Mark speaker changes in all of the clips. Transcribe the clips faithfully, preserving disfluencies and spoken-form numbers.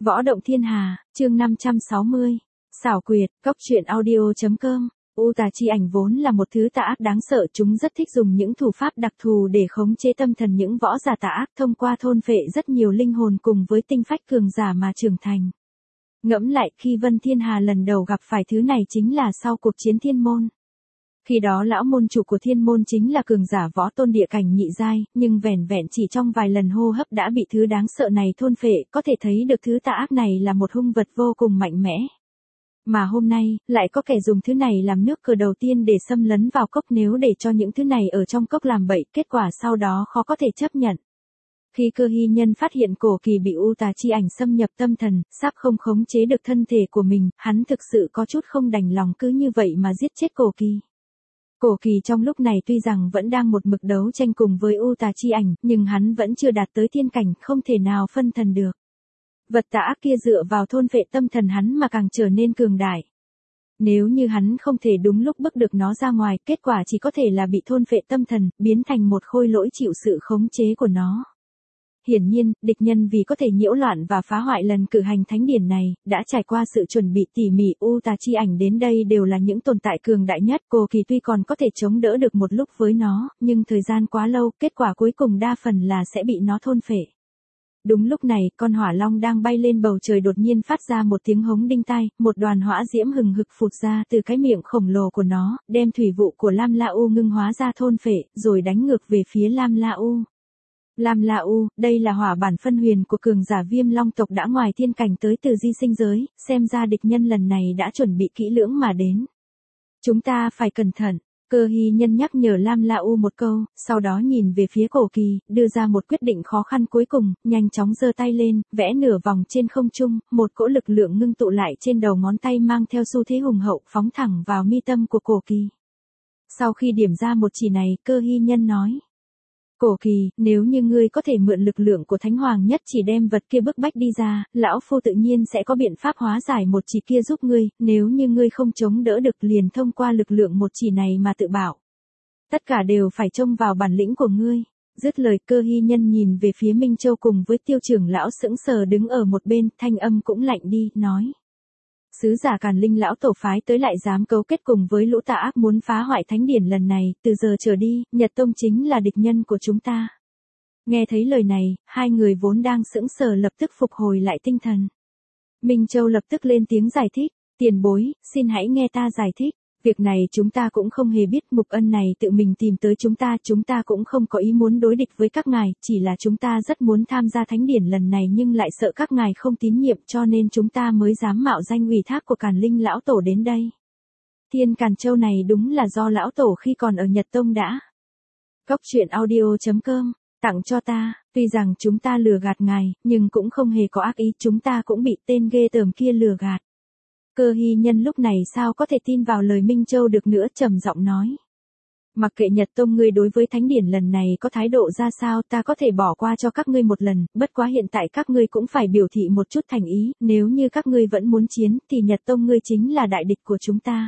Speaker 1: Võ động thiên hà, chương năm trăm sáu mươi. Xảo quyệt, cốc truyện audio.com. U tà chi ảnh vốn là một thứ tà ác đáng sợ, chúng rất thích dùng những thủ pháp đặc thù để khống chế tâm thần những võ giả tà ác, thông qua thôn phệ rất nhiều linh hồn cùng với tinh phách cường giả mà trưởng thành. Ngẫm lại, khi Vân Thiên Hà lần đầu gặp phải thứ này chính là sau cuộc chiến thiên môn. Khi đó lão môn chủ của thiên môn chính là cường giả võ tôn địa cảnh nhị giai, nhưng vẻn vẹn chỉ trong vài lần hô hấp đã bị thứ đáng sợ này thôn phệ, có thể thấy được thứ tà ác này là một hung vật vô cùng mạnh mẽ. Mà hôm nay, lại có kẻ dùng thứ này làm nước cờ đầu tiên để xâm lấn vào cốc, nếu để cho những thứ này ở trong cốc làm bậy, kết quả sau đó khó có thể chấp nhận. Khi Cơ Hy Nhân phát hiện Cổ Kỳ bị u tà chi ảnh xâm nhập tâm thần, sắp không khống chế được thân thể của mình, hắn thực sự có chút không đành lòng cứ như vậy mà giết chết Cổ Kỳ. Cổ Kỳ trong lúc này tuy rằng vẫn đang một mực đấu tranh cùng với u tà chi ảnh, nhưng hắn vẫn chưa đạt tới thiên cảnh, không thể nào phân thần được. Vật tà ác kia dựa vào thôn phệ tâm thần hắn mà càng trở nên cường đại. Nếu như hắn không thể đúng lúc bức được nó ra ngoài, kết quả chỉ có thể là bị thôn phệ tâm thần, biến thành một khôi lỗi chịu sự khống chế của nó. Hiển nhiên, địch nhân vì có thể nhiễu loạn và phá hoại lần cử hành thánh điển này, đã trải qua sự chuẩn bị tỉ mỉ. U tà chi ảnh đến đây đều là những tồn tại cường đại nhất. Cổ Kỳ tuy còn có thể chống đỡ được một lúc với nó, nhưng thời gian quá lâu, kết quả cuối cùng đa phần là sẽ bị nó thôn phệ. Đúng lúc này, con hỏa long đang bay lên bầu trời đột nhiên phát ra một tiếng hống đinh tai, một đoàn hỏa diễm hừng hực phụt ra từ cái miệng khổng lồ của nó, đem thủy vụ của Lam La U ngưng hóa ra thôn phệ, rồi đánh ngược về phía Lam La U. Lam La U, đây là hỏa bản phân huyền của cường giả Viêm Long tộc đã ngoài thiên cảnh tới từ di sinh giới, xem ra địch nhân lần này đã chuẩn bị kỹ lưỡng mà đến. Chúng ta phải cẩn thận. Cơ Hy Nhân nhắc nhở Lam La U một câu, sau đó nhìn về phía Cổ Kỳ, đưa ra một quyết định khó khăn cuối cùng, nhanh chóng giơ tay lên, vẽ nửa vòng trên không trung, một cỗ lực lượng ngưng tụ lại trên đầu ngón tay mang theo xu thế hùng hậu, phóng thẳng vào mi tâm của Cổ Kỳ. Sau khi điểm ra một chỉ này, Cơ Hy Nhân nói: Cổ Kỳ, nếu như ngươi có thể mượn lực lượng của Thánh Hoàng nhất chỉ đem vật kia bức bách đi ra, lão phu tự nhiên sẽ có biện pháp hóa giải một chỉ kia giúp ngươi, nếu như ngươi không chống đỡ được liền thông qua lực lượng một chỉ này mà tự bảo. Tất cả đều phải trông vào bản lĩnh của ngươi. Dứt lời, Cơ Hy Nhân nhìn về phía Minh Châu cùng với Tiêu trưởng lão sững sờ đứng ở một bên, thanh âm cũng lạnh đi, nói: Sứ giả Càn Linh lão tổ phái tới lại dám cấu kết cùng với lũ tà ác muốn phá hoại thánh điển lần này, từ giờ trở đi, Nhật Tông chính là địch nhân của chúng ta. Nghe thấy lời này, hai người vốn đang sững sờ lập tức phục hồi lại tinh thần. Minh Châu lập tức lên tiếng giải thích: Tiền bối, xin hãy nghe ta giải thích. Việc này chúng ta cũng không hề biết, Mục Ân này tự mình tìm tới chúng ta, chúng ta cũng không có ý muốn đối địch với các ngài, chỉ là chúng ta rất muốn tham gia thánh điển lần này nhưng lại sợ các ngài không tín nhiệm cho nên chúng ta mới dám mạo danh ủy thác của Càn Linh lão tổ đến đây. Thiên Càn Châu này đúng là do lão tổ khi còn ở Nhật Tông đã. Cốc truyện audio.com, tặng cho ta, tuy rằng chúng ta lừa gạt ngài, nhưng cũng không hề có ác ý, chúng ta cũng bị tên ghê tởm kia lừa gạt. Cơ Hy Nhân lúc này sao có thể tin vào lời Minh Châu được nữa, trầm giọng nói: Mặc kệ Nhật Tông ngươi đối với thánh điển lần này có thái độ ra sao, ta có thể bỏ qua cho các ngươi một lần, bất quá hiện tại các ngươi cũng phải biểu thị một chút thành ý, nếu như các ngươi vẫn muốn chiến thì Nhật Tông ngươi chính là đại địch của chúng ta.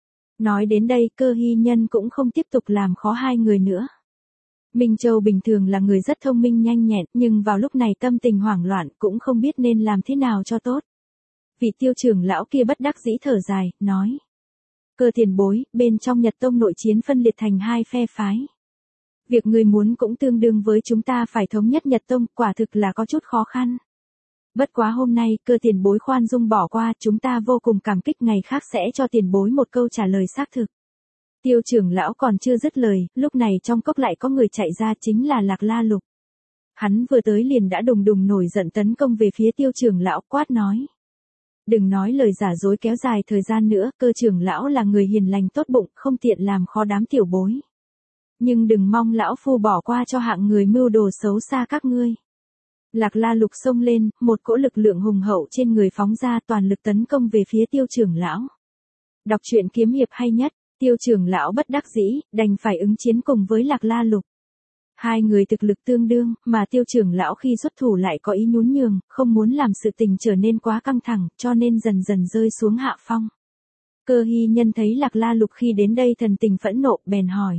Speaker 1: Nói đến đây, Cơ Hy Nhân cũng không tiếp tục làm khó hai người nữa. Minh Châu bình thường là người rất thông minh nhanh nhẹn, nhưng vào lúc này tâm tình hoảng loạn, cũng không biết nên làm thế nào cho tốt. Vị Tiêu trưởng lão kia bất đắc dĩ thở dài, nói: Cơ tiền bối, bên trong Nhật Tông nội chiến phân liệt thành hai phe phái. Việc người muốn cũng tương đương với chúng ta phải thống nhất Nhật Tông, quả thực là có chút khó khăn. Bất quá hôm nay, Cơ tiền bối khoan dung bỏ qua, chúng ta vô cùng cảm kích, ngày khác sẽ cho tiền bối một câu trả lời xác thực. Tiêu trưởng lão còn chưa dứt lời, lúc này trong cốc lại có người chạy ra, chính là Lạc La Lục. Hắn vừa tới liền đã đùng đùng nổi giận tấn công về phía Tiêu trưởng lão, quát nói: Đừng nói lời giả dối kéo dài thời gian nữa, Cơ trưởng lão là người hiền lành tốt bụng, không tiện làm khó đám tiểu bối. Nhưng đừng mong lão phu bỏ qua cho hạng người mưu đồ xấu xa các ngươi. Lạc La Lục xông lên, một cỗ lực lượng hùng hậu trên người phóng ra, toàn lực tấn công về phía Tiêu trưởng lão. Đọc truyện kiếm hiệp hay nhất, Tiêu trưởng lão bất đắc dĩ, đành phải ứng chiến cùng với Lạc La Lục. Hai người thực lực tương đương, mà Tiêu trưởng lão khi xuất thủ lại có ý nhún nhường, không muốn làm sự tình trở nên quá căng thẳng, cho nên dần dần rơi xuống hạ phong. Cơ Hy Nhân thấy Lạc La Lục khi đến đây thần tình phẫn nộ, bèn hỏi: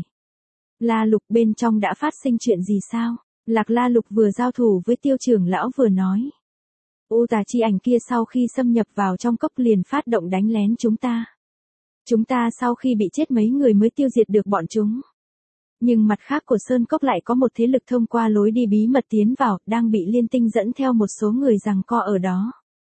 Speaker 1: La Lục, bên trong đã phát sinh chuyện gì sao? Lạc La Lục vừa giao thủ với Tiêu trưởng lão vừa nói: U tà chi ảnh kia sau khi xâm nhập vào trong cốc liền phát động đánh lén chúng ta. Chúng ta sau khi bị chết mấy người mới tiêu diệt được bọn chúng. Nhưng mặt khác của Sơn Cốc lại có một thế lực thông qua lối đi bí mật tiến vào, đang bị Liên Tinh dẫn theo một số người giằng co ở đó.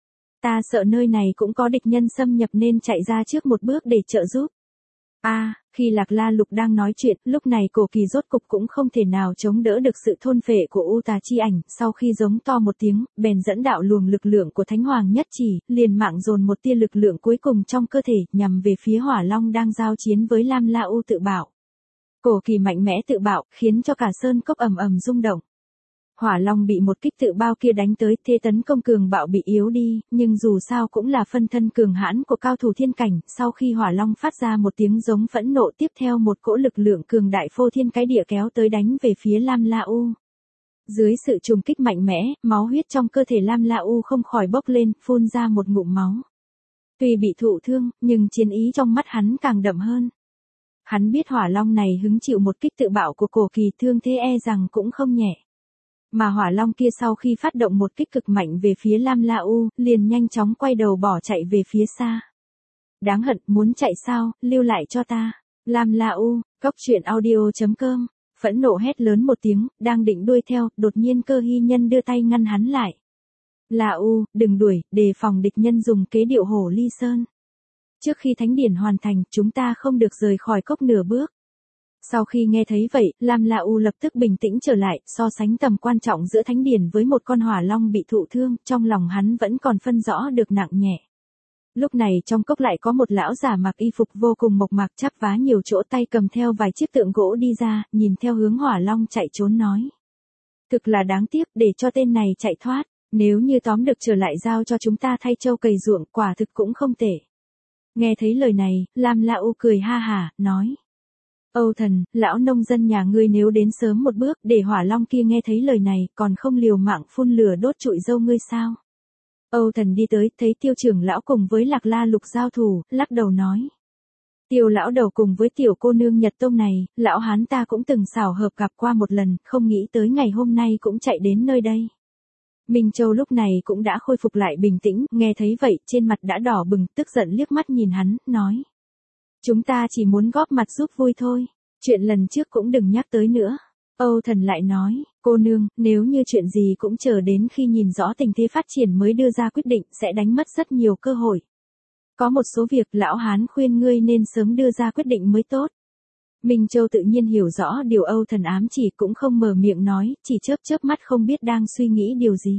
Speaker 1: Ta sợ nơi này cũng có địch nhân xâm nhập nên chạy ra trước một bước để trợ giúp. A, à, khi Lạc La Lục đang nói chuyện, lúc này Cổ Kỳ rốt cục cũng không thể nào chống đỡ được sự thôn phệ của U tà chi ảnh, sau khi giống to một tiếng, bèn dẫn đạo luồng lực lượng của Thánh Hoàng nhất chỉ, liền mạng dồn một tia lực lượng cuối cùng trong cơ thể, nhằm về phía Hỏa Long đang giao chiến với Lam La U tự bạo. Cổ Kỳ mạnh mẽ tự bạo, khiến cho cả Sơn Cốc ầm ầm rung động. Hỏa Long bị một kích tự bao kia đánh tới, thế tấn công cường bạo bị yếu đi, nhưng dù sao cũng là phân thân cường hãn của cao thủ thiên cảnh, sau khi Hỏa Long phát ra một tiếng giống phẫn nộ tiếp theo một cỗ lực lượng cường đại phô thiên cái địa kéo tới đánh về phía Lam La U. Dưới sự trùng kích mạnh mẽ, máu huyết trong cơ thể Lam La U không khỏi bốc lên, phun ra một ngụm máu. Tuy bị thụ thương, nhưng chiến ý trong mắt hắn càng đậm hơn. Hắn biết Hỏa Long này hứng chịu một kích tự bạo của Cổ Kỳ, thương thế e rằng cũng không nhẹ. Mà Hỏa Long kia sau khi phát động một kích cực mạnh về phía Lam La U, liền nhanh chóng quay đầu bỏ chạy về phía xa. Đáng hận, muốn chạy sao, lưu lại cho ta. Lam La U, cốc truyện audio chấm com, phẫn nộ hét lớn một tiếng, đang định đuổi theo, đột nhiên Cơ Hy Nhân đưa tay ngăn hắn lại. La U, đừng đuổi, đề phòng địch nhân dùng kế điệu hổ ly sơn. Trước khi thánh điển hoàn thành, chúng ta không được rời khỏi cốc nửa bước. Sau khi nghe thấy vậy, Lam La U lập tức bình tĩnh trở lại, so sánh tầm quan trọng giữa thánh điển với một con hỏa long bị thụ thương, trong lòng hắn vẫn còn phân rõ được nặng nhẹ. Lúc này trong cốc lại có một lão giả mặc y phục vô cùng mộc mạc chắp vá nhiều chỗ, tay cầm theo vài chiếc tượng gỗ đi ra, nhìn theo hướng hỏa long chạy trốn nói. Thực là đáng tiếc, để cho tên này chạy thoát, nếu như tóm được trở lại giao cho chúng ta thay trâu cày ruộng, quả thực cũng không tệ. Nghe thấy lời này, Lam La U cười ha hả, nói. Âu Thần, lão nông dân nhà ngươi nếu đến sớm một bước, để hỏa long kia nghe thấy lời này, còn không liều mạng phun lửa đốt trụi dâu ngươi sao? Âu Thần đi tới, thấy Tiêu trưởng lão cùng với Lạc La Lục giao thủ, lắc đầu nói. Tiêu lão đầu cùng với tiểu cô nương Nhật Tông này, lão hán ta cũng từng xảo hợp gặp qua một lần, không nghĩ tới ngày hôm nay cũng chạy đến nơi đây. Minh Châu lúc này cũng đã khôi phục lại bình tĩnh, nghe thấy vậy, trên mặt đã đỏ bừng, tức giận liếc mắt nhìn hắn, nói. Chúng ta chỉ muốn góp mặt giúp vui thôi, chuyện lần trước cũng đừng nhắc tới nữa. Âu Thần lại nói, cô nương, nếu như chuyện gì cũng chờ đến khi nhìn rõ tình thế phát triển mới đưa ra quyết định, sẽ đánh mất rất nhiều cơ hội. Có một số việc lão hán khuyên ngươi nên sớm đưa ra quyết định mới tốt. Minh Châu tự nhiên hiểu rõ điều Âu Thần ám chỉ, cũng không mở miệng nói, chỉ chớp chớp mắt không biết đang suy nghĩ điều gì.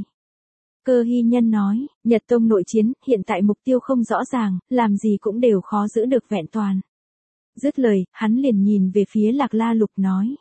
Speaker 1: Cơ Hy Nhân nói, Nhật Tông nội chiến, hiện tại mục tiêu không rõ ràng, làm gì cũng đều khó giữ được vẹn toàn. Dứt lời, hắn liền nhìn về phía Lạc La Lục nói.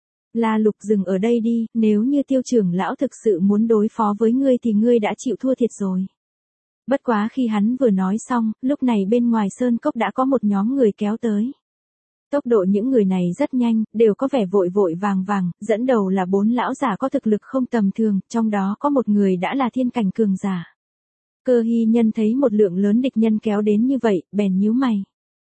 Speaker 1: La Lục dừng ở đây đi, nếu như Tiêu trưởng lão thực sự muốn đối phó với ngươi thì ngươi đã chịu thua thiệt rồi. Bất quá khi hắn vừa nói xong, lúc này bên ngoài sơn cốc đã có một nhóm người kéo tới. Tốc độ những người này rất nhanh, đều có vẻ vội vội vàng vàng, dẫn đầu là bốn lão giả có thực lực không tầm thường, trong đó có một người đã là thiên cảnh cường giả. Cơ Hy Nhân thấy một lượng lớn địch nhân kéo đến như vậy, bèn nhíu mày.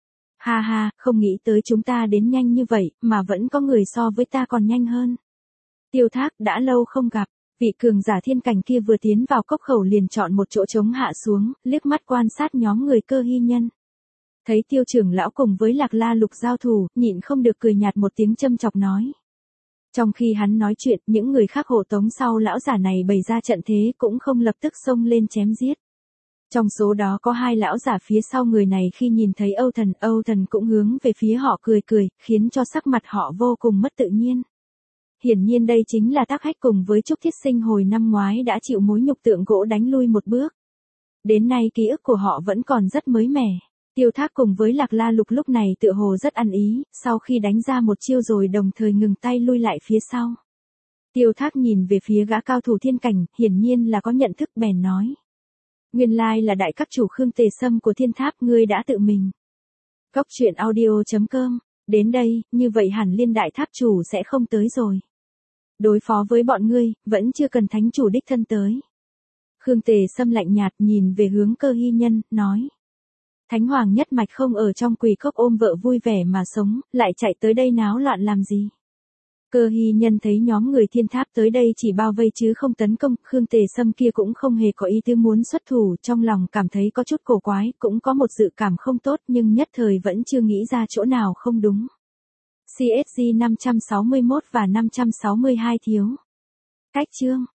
Speaker 1: Ha ha, không nghĩ tới chúng ta đến nhanh như vậy, mà vẫn có người so với ta còn nhanh hơn. Tiêu Thác đã lâu không gặp, vị cường giả thiên cảnh kia vừa tiến vào cốc khẩu liền chọn một chỗ trống hạ xuống, liếc mắt quan sát nhóm người Cơ Hy Nhân. Thấy Tiêu trưởng lão cùng với Lạc La Lục giao thủ, nhịn không được cười nhạt một tiếng châm chọc nói. Trong khi hắn nói chuyện, những người khác hộ tống sau lão giả này bày ra trận thế cũng không lập tức xông lên chém giết. Trong số đó có hai lão giả phía sau người này khi nhìn thấy Âu Thần, Âu Thần cũng hướng về phía họ cười cười, khiến cho sắc mặt họ vô cùng mất tự nhiên. Hiển nhiên đây chính là Tác Hách cùng với Trúc Thiết Sinh hồi năm ngoái đã chịu mối nhục tượng gỗ đánh lui một bước. Đến nay ký ức của họ vẫn còn rất mới mẻ. Tiêu Thác cùng với Lạc La Lục lúc này tựa hồ rất ăn ý, sau khi đánh ra một chiêu rồi đồng thời ngừng tay lui lại phía sau. Tiêu Thác nhìn về phía gã cao thủ thiên cảnh, hiển nhiên là có nhận thức, bèn nói. Nguyên lai là đại các chủ Khương Tề Sâm của Thiên Tháp, ngươi đã tự mình. Cốc truyện audio chấm com, đến đây, như vậy hẳn Liên đại tháp chủ sẽ không tới rồi. Đối phó với bọn ngươi, vẫn chưa cần thánh chủ đích thân tới. Khương Tề Sâm lạnh nhạt nhìn về hướng Cơ Hy Nhân, nói. Thánh Hoàng nhất mạch không ở trong quỷ cốc ôm vợ vui vẻ mà sống, lại chạy tới đây náo loạn làm gì? Cơ hy nhân thấy nhóm người thiên tháp tới đây chỉ bao vây chứ không tấn công, Khương Tề Sâm kia cũng không hề có ý tư muốn xuất thủ, trong lòng cảm thấy có chút cổ quái, cũng có một dự cảm không tốt nhưng nhất thời vẫn chưa nghĩ ra chỗ nào không đúng. xê ét giê năm trăm sáu mươi mốt và năm trăm sáu mươi hai thiếu cách chương.